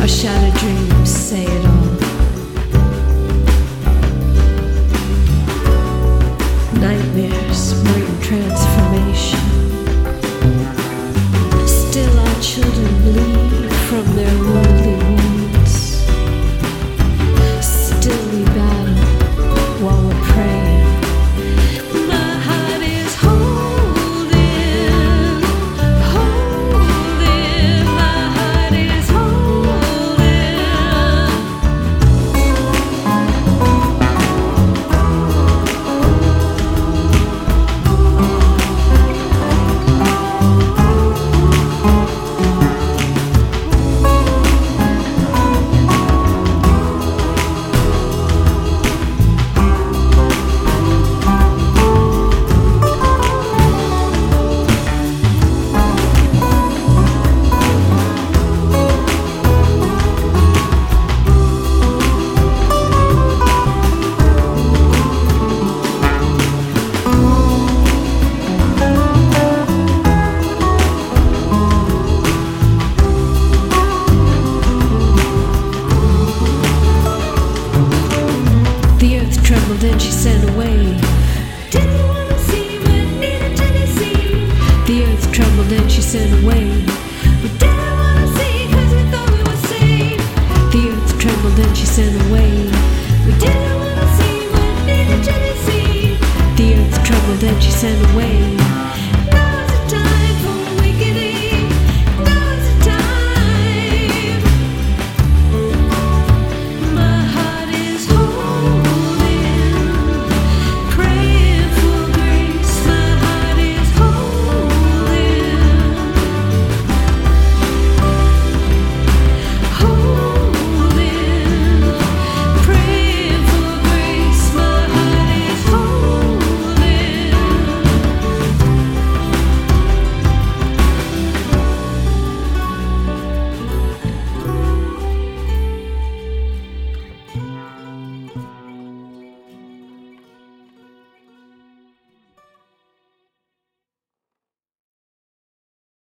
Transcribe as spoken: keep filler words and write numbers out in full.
Our shattered dreams say it all. Nightmares bring transformation. Still our children bleed from their worldly wounds. Still we battle while we're praying. My heart is holding, holding. My heart is holding. Trembled and she sent away. Didn't wanna see what needed to be seen. The earth trembled and she sent away. We didn't wanna see cause we thought we were safe. The earth trembled and she sent away. We didn't wanna see what needed to be seen. The earth trembled and she sent away.